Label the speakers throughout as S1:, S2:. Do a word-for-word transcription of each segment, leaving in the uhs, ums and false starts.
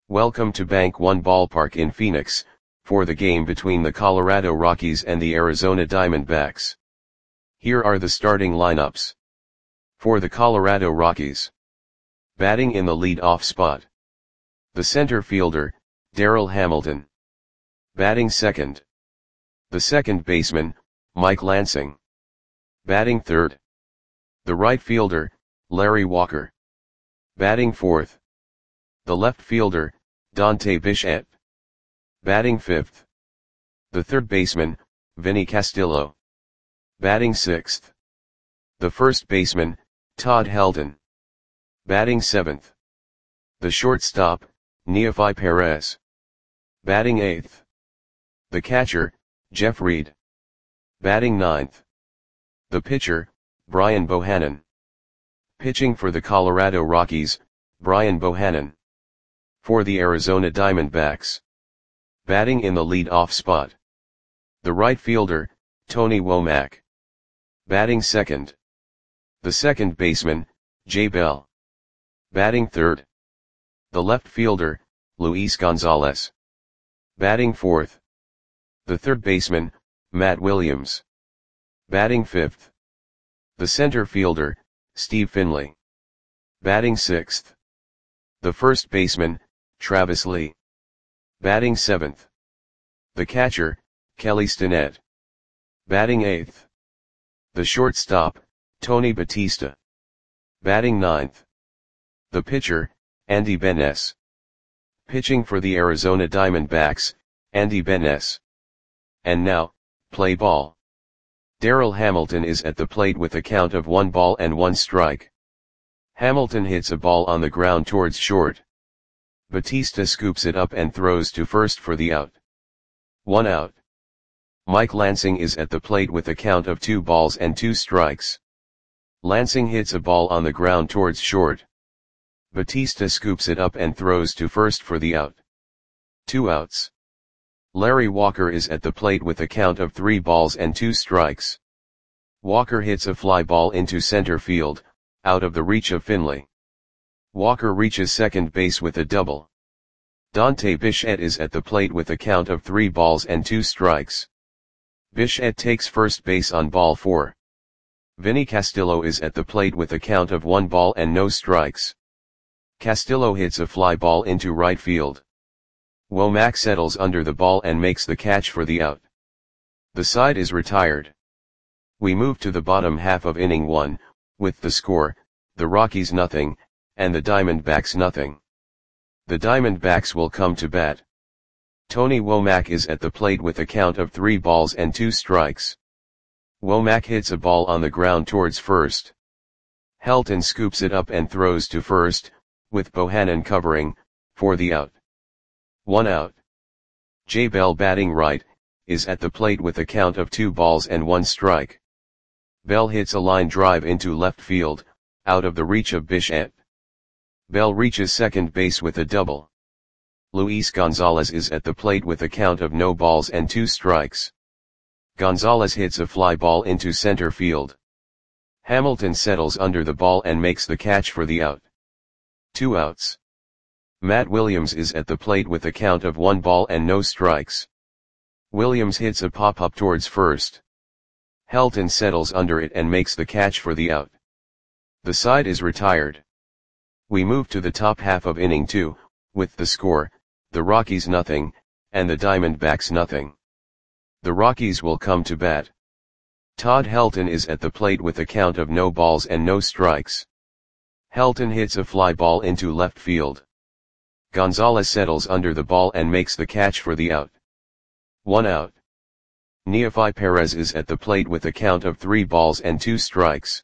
S1: Welcome to Bank One Ballpark in Phoenix, for the game between the Colorado Rockies and the Arizona Diamondbacks. Here are the starting lineups. For the Colorado Rockies. Batting in the lead-off spot. The center fielder, Darryl Hamilton. Batting second. The second baseman, Mike Lansing. Batting third. The right fielder, Larry Walker. Batting fourth. The left fielder, Dante Bichette. Batting fifth. The third baseman, Vinny Castillo. Batting sixth. The first baseman, Todd Helton. Batting seventh. The shortstop, Neofi Perez. Batting eighth. The catcher, Jeff Reed. Batting ninth. The pitcher, Brian Bohannon. Pitching for the Colorado Rockies, Brian Bohannon. For the Arizona Diamondbacks. Batting in the lead-off spot. The right fielder, Tony Womack. Batting second. The second baseman, Jay Bell. Batting third. The left fielder, Luis Gonzalez. Batting fourth. The third baseman, Matt Williams. Batting fifth. The center fielder, Steve Finley. Batting sixth. The first baseman, Travis Lee. Batting seventh. The catcher, Kelly Stinnett. Batting eighth. The shortstop, Tony Batista. Batting ninth. The pitcher, Andy Benes. Pitching for the Arizona Diamondbacks, Andy Benes. And now, play ball. Darryl Hamilton is at the plate with a count of one ball and one strike. Hamilton hits a ball on the ground towards short. Batista scoops it up and throws to first for the out. One out. Mike Lansing is at the plate with a count of two balls and two strikes. Lansing hits a ball on the ground towards short. Batista scoops it up and throws to first for the out. Two outs. Larry Walker is at the plate with a count of three balls and two strikes. Walker hits a fly ball into center field, out of the reach of Finley. Walker reaches second base with a double. Dante Bichette is at the plate with a count of three balls and two strikes. Bichette takes first base on ball four. Vinny Castillo is at the plate with a count of one ball and no strikes. Castillo hits a fly ball into right field. Womack settles under the ball and makes the catch for the out. The side is retired. We move to the bottom half of inning one, with the score, the Rockies nothing, and the Diamondbacks nothing. The Diamondbacks will come to bat. Tony Womack is at the plate with a count of three balls and two strikes. Womack hits a ball on the ground towards first. Helton scoops it up and throws to first, with Bohannon covering, for the out. One out. Jay Bell batting right, is at the plate with a count of two balls and one strike. Bell hits a line drive into left field, out of the reach of Bichette. Bell reaches second base with a double. Luis Gonzalez is at the plate with a count of no balls and two strikes. Gonzalez hits a fly ball into center field. Hamilton settles under the ball and makes the catch for the out. Two outs. Matt Williams is at the plate with a count of one ball and no strikes. Williams hits a pop-up towards first. Helton settles under it and makes the catch for the out. The side is retired. We move to the top half of inning two, with the score, the Rockies nothing, and the Diamondbacks nothing. The Rockies will come to bat. Todd Helton is at the plate with a count of no balls and no strikes. Helton hits a fly ball into left field. Gonzalez settles under the ball and makes the catch for the out. One out. Neofi Perez is at the plate with a count of three balls and two strikes.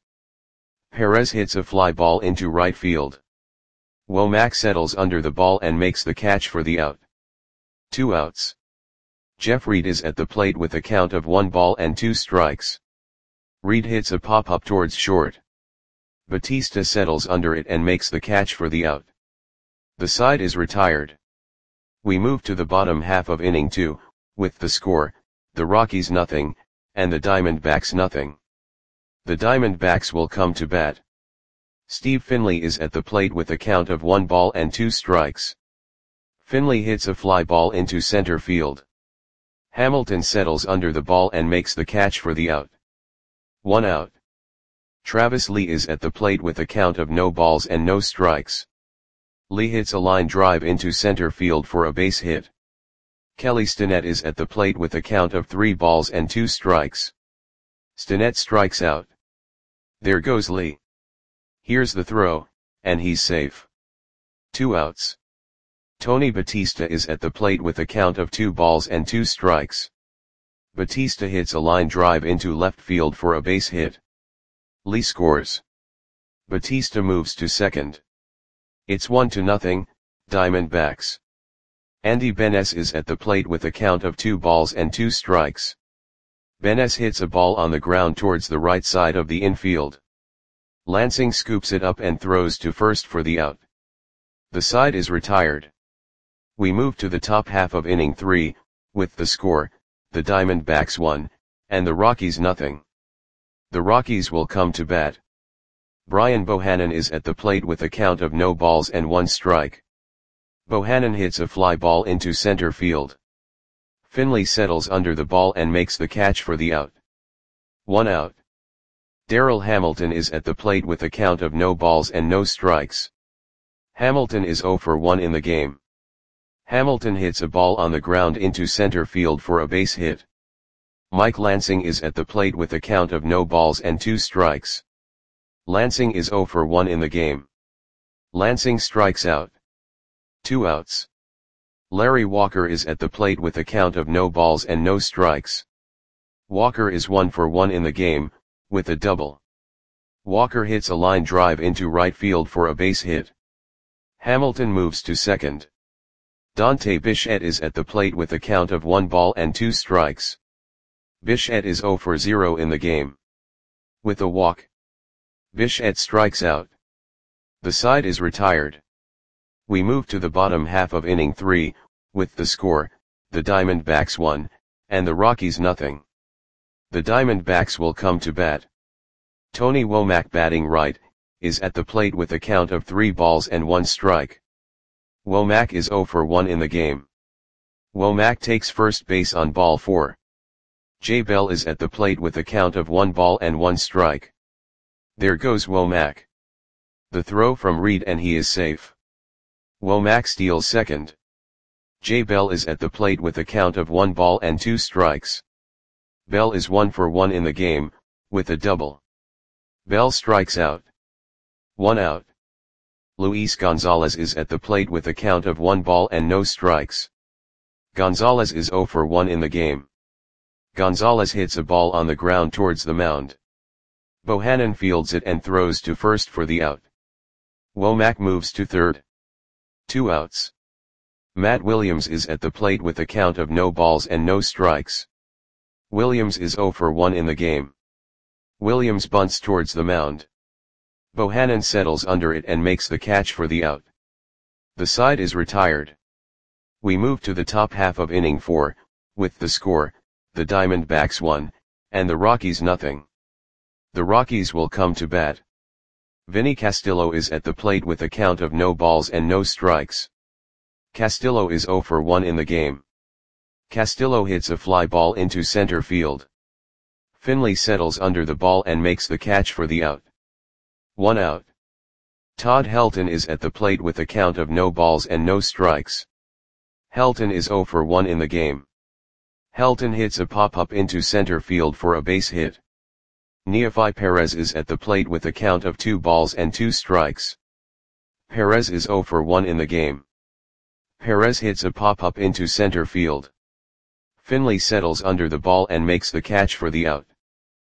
S1: Perez hits a fly ball into right field. Womack settles under the ball and makes the catch for the out. Two outs. Jeff Reed is at the plate with a count of one ball and two strikes. Reed hits a pop-up towards short. Batista settles under it and makes the catch for the out. The side is retired. We move to the bottom half of inning two, with the score, the Rockies nothing, and the Diamondbacks nothing. The Diamondbacks will come to bat. Steve Finley is at the plate with a count of one ball and two strikes. Finley hits a fly ball into center field. Hamilton settles under the ball and makes the catch for the out. One out. Travis Lee is at the plate with a count of no balls and no strikes. Lee hits a line drive into center field for a base hit. Kelly Stinnett is at the plate with a count of three balls and two strikes. Stinnett strikes out. There goes Lee. Here's the throw, and he's safe. Two outs. Tony Batista is at the plate with a count of two balls and two strikes. Batista hits a line drive into left field for a base hit. Lee scores. Batista moves to second. It's one to nothing, Diamondbacks. Andy Benes is at the plate with a count of two balls and two strikes. Benes hits a ball on the ground towards the right side of the infield. Lansing scoops it up and throws to first for the out. The side is retired. We move to the top half of inning three, with the score, the Diamondbacks one, and the Rockies nothing. The Rockies will come to bat. Brian Bohannon is at the plate with a count of no balls and one strike. Bohannon hits a fly ball into center field. Finley settles under the ball and makes the catch for the out. One out. Darryl Hamilton is at the plate with a count of no balls and no strikes. Hamilton is zero for one in the game. Hamilton hits a ball on the ground into center field for a base hit. Mike Lansing is at the plate with a count of no balls and two strikes. Lansing is zero for one in the game. Lansing strikes out. Two outs. Larry Walker is at the plate with a count of no balls and no strikes. Walker is one for one in the game, with a double. Walker hits a line drive into right field for a base hit. Hamilton moves to second. Dante Bichette is at the plate with a count of one ball and two strikes. Bichette is zero for zero in the game. With a walk, Bichette strikes out. The side is retired. We move to the bottom half of inning three, with the score, the Diamondbacks one, and the Rockies nothing. The Diamondbacks will come to bat. Tony Womack, batting right, is at the plate with a count of three balls and one strike. Womack is zero for one in the game. Womack takes first base on ball four. Jay Bell is at the plate with a count of one ball and one strike. There goes Womack. The throw from Reed and he is safe. Womack steals second. Jay Bell is at the plate with a count of one ball and two strikes. Bell is one for one in the game, with a double. Bell strikes out. One out. Luis Gonzalez is at the plate with a count of one ball and no strikes. Gonzalez is zero for one in the game. Gonzalez hits a ball on the ground towards the mound. Bohannon fields it and throws to first for the out. Womack moves to third. Two outs. Matt Williams is at the plate with a count of no balls and no strikes. Williams is zero for one in the game. Williams bunts towards the mound. Bohannon settles under it and makes the catch for the out. The side is retired. We move to the top half of inning four, with the score, the Diamondbacks one, and the Rockies nothing. The Rockies will come to bat. Vinny Castillo is at the plate with a count of no balls and no strikes. Castillo is zero for one in the game. Castillo hits a fly ball into center field. Finley settles under the ball and makes the catch for the out. One out. Todd Helton is at the plate with a count of no balls and no strikes. Helton is zero for one in the game. Helton hits a pop-up into center field for a base hit. Neofi Perez is at the plate with a count of two balls and two strikes. Perez is zero for one in the game. Perez hits a pop-up into center field. Finley settles under the ball and makes the catch for the out.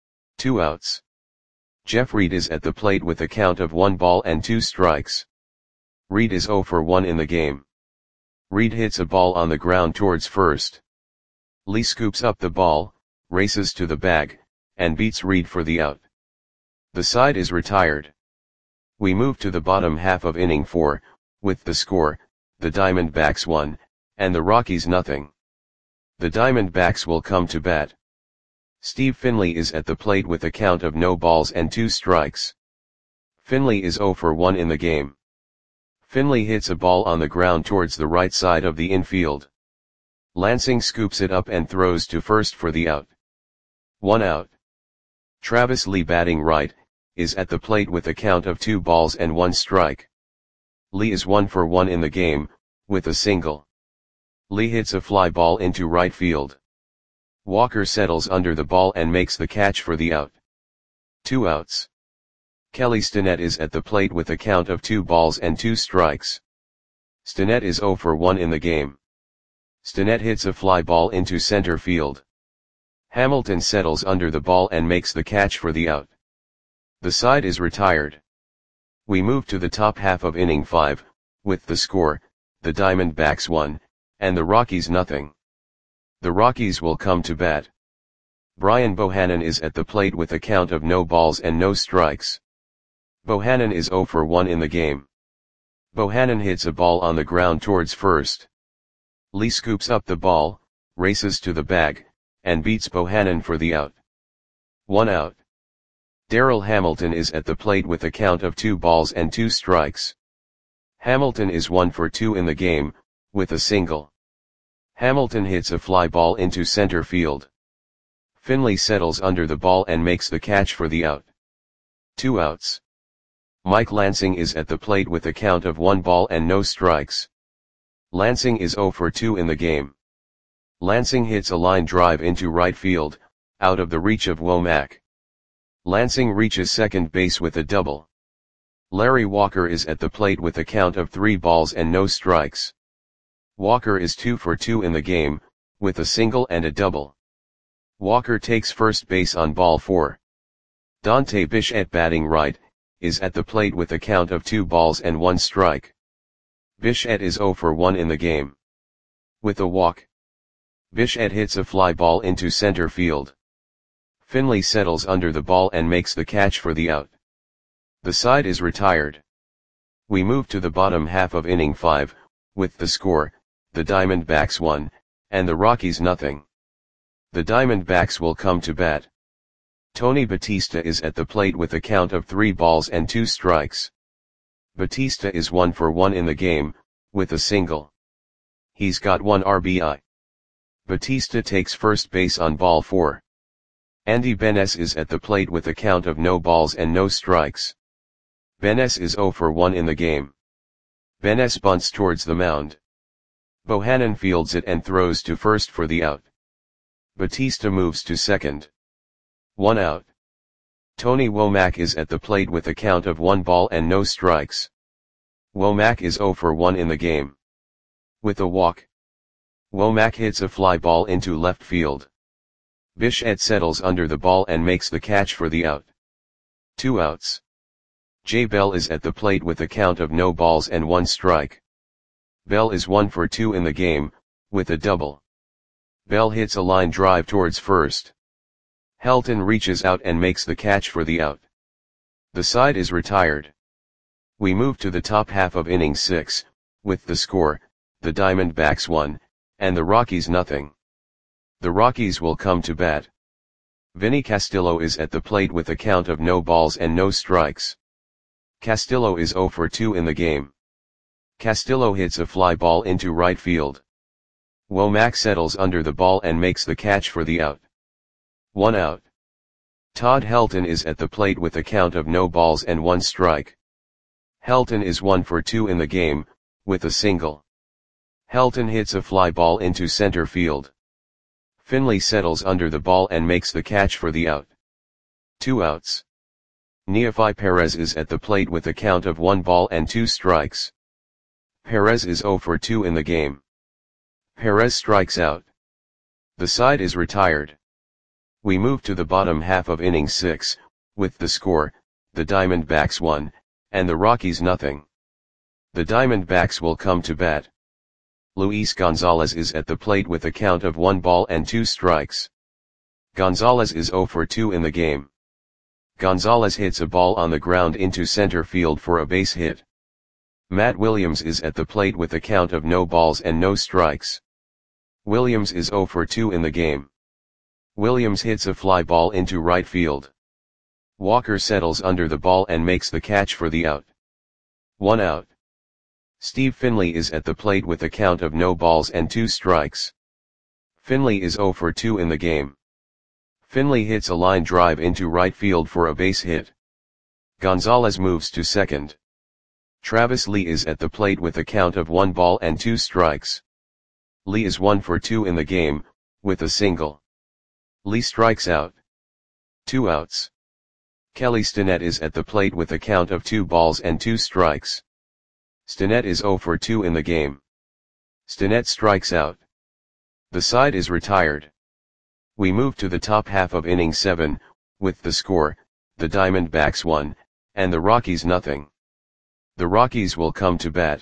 S1: Two outs. Jeff Reed is at the plate with a count of one ball and two strikes. Reed is zero for one in the game. Reed hits a ball on the ground towards first. Lee scoops up the ball, races to the bag, and beats Reed for the out. The side is retired. We move to the bottom half of inning four, with the score, the Diamondbacks one, and the Rockies nothing. The Diamondbacks will come to bat. Steve Finley is at the plate with a count of no balls and two strikes. Finley is zero for one in the game. Finley hits a ball on the ground towards the right side of the infield. Lansing scoops it up and throws to first for the out. One out. Travis Lee, batting right, is at the plate with a count of two balls and one strike. Lee is one for one in the game, with a single. Lee hits a fly ball into right field. Walker settles under the ball and makes the catch for the out. Two outs. Kelly Stinnett is at the plate with a count of two balls and two strikes. Stinnett is zero for one in the game. Stinnett hits a fly ball into center field. Hamilton settles under the ball and makes the catch for the out. The side is retired. We move to the top half of inning five, with the score, the Diamondbacks one, and the Rockies nothing. The Rockies will come to bat. Brian Bohannon is at the plate with a count of no balls and no strikes. Bohannon is zero for one in the game. Bohannon hits a ball on the ground towards first. Lee scoops up the ball, races to the bag, and beats Bohannon for the out. One out. Darryl Hamilton is at the plate with a count of two balls and two strikes. Hamilton is one for two in the game, with a single. Hamilton hits a fly ball into center field. Finley settles under the ball and makes the catch for the out. Two outs. Mike Lansing is at the plate with a count of one ball and no strikes. Lansing is zero for two in the game. Lansing hits a line drive into right field, out of the reach of Womack. Lansing reaches second base with a double. Larry Walker is at the plate with a count of three balls and no strikes. Walker is two for two in the game, with a single and a double. Walker takes first base on ball four. Dante Bichette, batting right, is at the plate with a count of two balls and one strike. Bichette is zero for one in the game. With a walk, Bichette hits a fly ball into center field. Finley settles under the ball and makes the catch for the out. The side is retired. We move to the bottom half of inning five, with the score, the Diamondbacks one, and the Rockies nothing. The Diamondbacks will come to bat. Tony Batista is at the plate with a count of three balls and two strikes. Batista is one for one in the game, with a single. He's got one R B I. Batista takes first base on ball four. Andy Benes is at the plate with a count of no balls and no strikes. Benes is zero for one in the game. Benes bunts towards the mound. Bohannon fields it and throws to first for the out. Batista moves to second. One out. Tony Womack is at the plate with a count of one ball and no strikes. Womack is zero for one in the game. With a walk, Womack hits a fly ball into left field. Bichette settles under the ball and makes the catch for the out. Two outs. Jay Bell is at the plate with a count of no balls and one strike. Bell is one for two in the game, with a double. Bell hits a line drive towards first. Helton reaches out and makes the catch for the out. The side is retired. We move to the top half of inning six, with the score, the Diamondbacks one, and the Rockies nothing. The Rockies will come to bat. Vinny Castillo is at the plate with a count of no balls and no strikes. Castillo is zero for two in the game. Castillo hits a fly ball into right field. Womack settles under the ball and makes the catch for the out. One out. Todd Helton is at the plate with a count of no balls and one strike. Helton is one for two in the game, with a single. Helton hits a fly ball into center field. Finley settles under the ball and makes the catch for the out. Two outs. Neefi Perez is at the plate with a count of one ball and two strikes. Perez is zero for two in the game. Perez strikes out. The side is retired. We move to the bottom half of inning six, with the score, the Diamondbacks one, and the Rockies nothing. The Diamondbacks will come to bat. Luis Gonzalez is at the plate with a count of one ball and two strikes. Gonzalez is zero for two in the game. Gonzalez hits a ball on the ground into center field for a base hit. Matt Williams is at the plate with a count of no balls and no strikes. Williams is zero for two in the game. Williams hits a fly ball into right field. Walker settles under the ball and makes the catch for the out. One out. Steve Finley is at the plate with a count of no balls and two strikes. Finley is zero for two in the game. Finley hits a line drive into right field for a base hit. Gonzalez moves to second. Travis Lee is at the plate with a count of one ball and two strikes. Lee is one for two in the game, with a single. Lee strikes out. Two outs. Kelly Stinnett is at the plate with a count of two balls and two strikes. Stinnett is zero for two in the game. Stinnett strikes out. The side is retired. We move to the top half of inning seven, with the score, the Diamondbacks one, and the Rockies nothing. The Rockies will come to bat.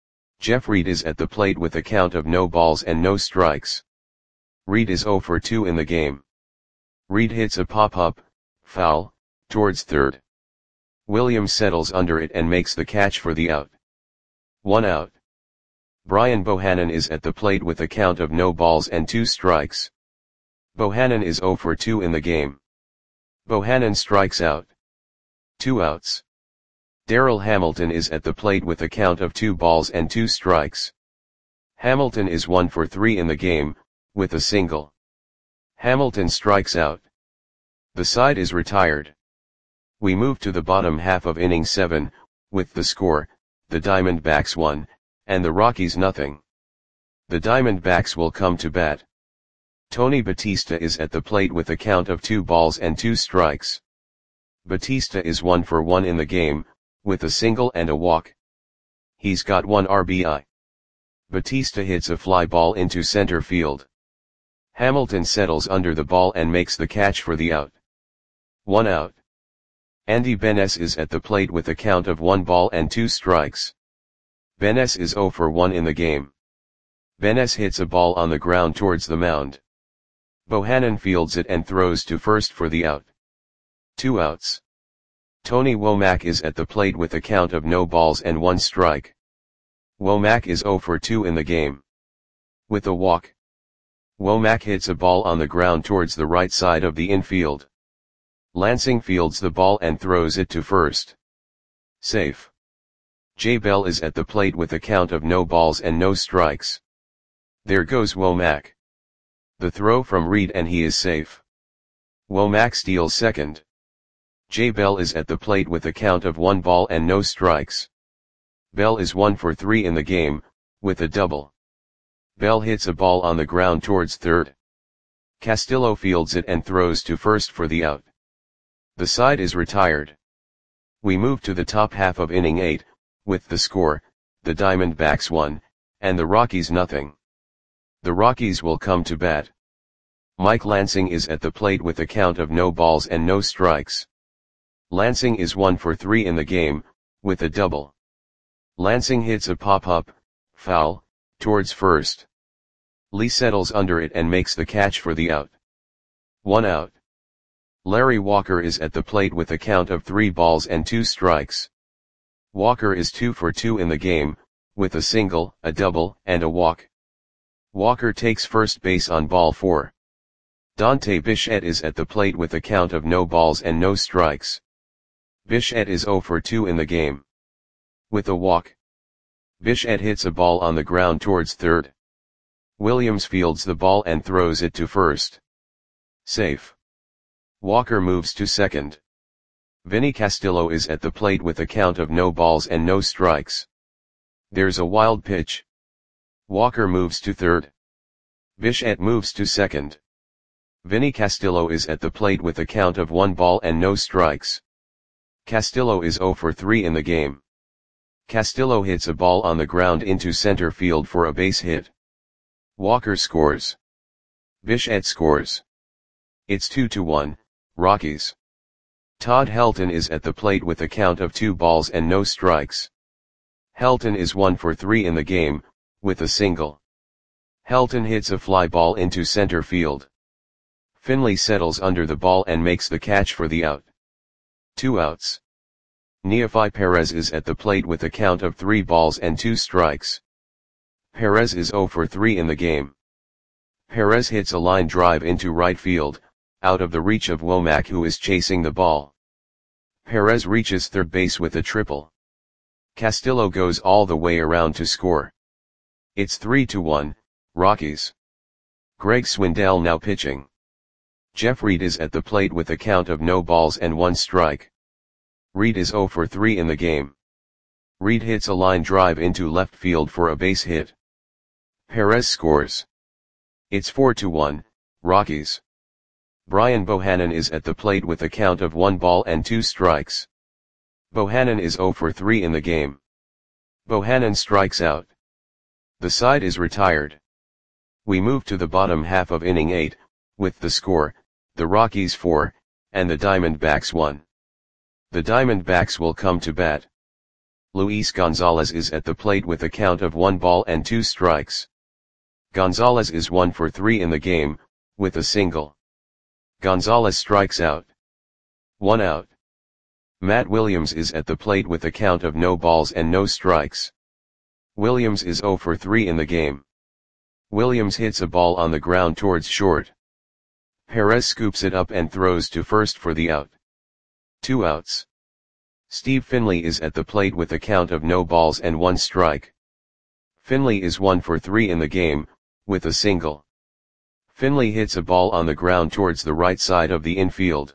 S1: Jeff Reed is at the plate with a count of no balls and no strikes. Reed is zero for two in the game. Reed hits a pop-up, foul, towards third. Williams settles under it and makes the catch for the out. One out. Brian Bohannon is at the plate with a count of no balls and two strikes. Bohannon is zero for two in the game. Bohannon strikes out. Two outs. Darryl Hamilton is at the plate with a count of two balls and two strikes. Hamilton is one for three in the game, with a single. Hamilton strikes out. The side is retired. We move to the bottom half of inning seven, with the score, the Diamondbacks one, and the Rockies nothing. The Diamondbacks will come to bat. Tony Batista is at the plate with a count of two balls and two strikes. Batista is one for one in the game, with a single and a walk. He's got one R B I. Batista hits a fly ball into center field. Hamilton settles under the ball and makes the catch for the out. One out. Andy Benes is at the plate with a count of one ball and two strikes. Benes is zero for one in the game. Benes hits a ball on the ground towards the mound. Bohannon fields it and throws to first for the out. Two outs. Tony Womack is at the plate with a count of no balls and one strike. Womack is zero for two in the game. With a walk. Womack hits a ball on the ground towards the right side of the infield. Lansing fields the ball and throws it to first. Safe. Jay Bell is at the plate with a count of no balls and no strikes. There goes Womack. The throw from Reed and he is safe. Womack steals second. Jay Bell is at the plate with a count of one ball and no strikes. Bell is one for three in the game, with a double. Bell hits a ball on the ground towards third. Castillo fields it and throws to first for the out. The side is retired. We move to the top half of inning eight, with the score, the Diamondbacks one, and the Rockies nothing. The Rockies will come to bat. Mike Lansing is at the plate with a count of no balls and no strikes. Lansing is one for three in the game, with a double. Lansing hits a pop-up, foul, towards first. Lee settles under it and makes the catch for the out. One out. Larry Walker is at the plate with a count of three balls and two strikes. Walker is two for two in the game, with a single, a double, and a walk. Walker takes first base on ball four. Dante Bichette is at the plate with a count of no balls and no strikes. Bichette is zero for two in the game. With a walk. Bichette hits a ball on the ground towards third. Williams fields the ball and throws it to first. Safe. Walker moves to second. Vinny Castillo is at the plate with a count of no balls and no strikes. There's a wild pitch. Walker moves to third. Bichette moves to second. Vinny Castillo is at the plate with a count of one ball and no strikes. Castillo is zero for three in the game. Castillo hits a ball on the ground into center field for a base hit. Walker scores. Bichette scores. It's two to one, Rockies. Todd Helton is at the plate with a count of two balls and no strikes. Helton is one for three in the game, with a single. Helton hits a fly ball into center field. Finley settles under the ball and makes the catch for the out. Two outs. Neofi Perez is at the plate with a count of three balls and two strikes. Perez is zero for three in the game. Perez hits a line drive into right field, out of the reach of Womack who is chasing the ball. Perez reaches third base with a triple. Castillo goes all the way around to score. It's three to one, Rockies. Greg Swindell now pitching. Jeff Reed is at the plate with a count of no balls and one strike. Reed is zero for three in the game. Reed hits a line drive into left field for a base hit. Perez scores. It's four to one, Rockies. Brian Bohannon is at the plate with a count of one ball and two strikes. Bohannon is zero for three in the game. Bohannon strikes out. The side is retired. We move to the bottom half of inning eight, with the score, the Rockies four, and the Diamondbacks one. The Diamondbacks will come to bat. Luis Gonzalez is at the plate with a count of one ball and two strikes. Gonzalez is one for three in the game, with a single. Gonzalez strikes out. One out. Matt Williams is at the plate with a count of no balls and no strikes. Williams is zero for three in the game. Williams hits a ball on the ground towards short. Perez scoops it up and throws to first for the out. Two outs. Steve Finley is at the plate with a count of no balls and one strike. Finley is one for three in the game, with a single. Finley hits a ball on the ground towards the right side of the infield.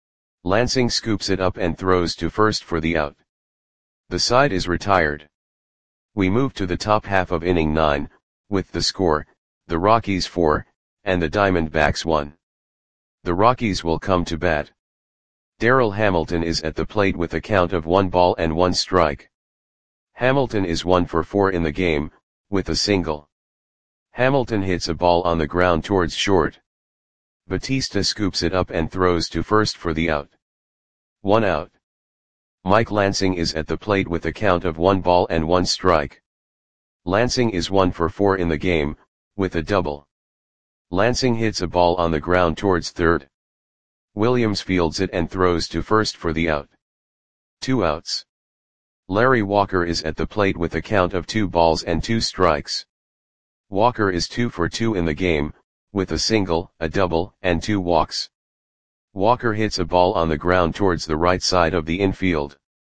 S1: Lansing scoops it up and throws to first for the out. The side is retired. We move to the top half of inning nine, with the score, the Rockies four, and the Diamondbacks one. The Rockies will come to bat. Darryl Hamilton is at the plate with a count of one ball and one strike. Hamilton is one for four in the game, with a single. Hamilton hits a ball on the ground towards short. Batista scoops it up and throws to first for the out. One out. Mike Lansing is at the plate with a count of one ball and one strike. Lansing is one for four in the game, with a double. Lansing hits a ball on the ground towards third. Williams fields it and throws to first for the out. Two outs. Larry Walker is at the plate with a count of two balls and two strikes. Walker is two for two in the game, with a single, a double, and two walks. Walker hits a ball on the ground towards the right side of the infield.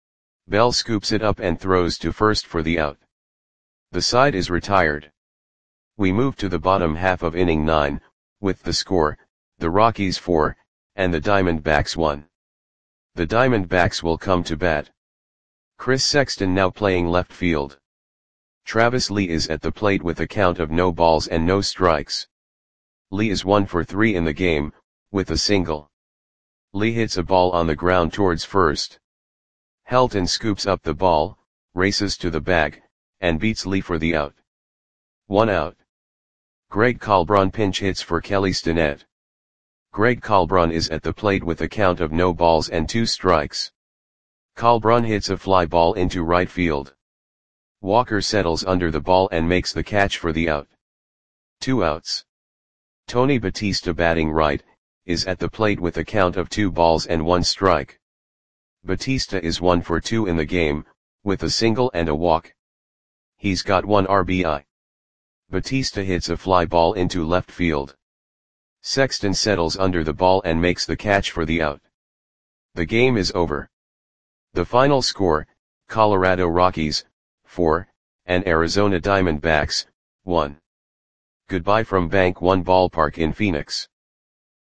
S1: Bell scoops it up and throws to first for the out. The side is retired. We move to the bottom half of inning nine, with the score, the Rockies four, and the Diamondbacks one. The Diamondbacks will come to bat. Chris Sexton now playing left field. Travis Lee is at the plate with a count of no balls and no strikes. Lee is one for three in the game, with a single. Lee hits a ball on the ground towards first. Helton scoops up the ball, races to the bag, and beats Lee for the out. One out. Greg Colbron pinch hits for Kelly Stinnett. Greg Colbron is at the plate with a count of no balls and two strikes. Colbron hits a fly ball into right field. Walker settles under the ball and makes the catch for the out. Two outs. Tony Batista batting right, is at the plate with a count of two balls and one strike. Batista is one for two in the game, with a single and a walk. He's got one R B I. Batista hits a fly ball into left field. Sexton settles under the ball and makes the catch for the out. The game is over. The final score, Colorado Rockies, four, and Arizona Diamondbacks, one. Goodbye from Bank One Ballpark in Phoenix.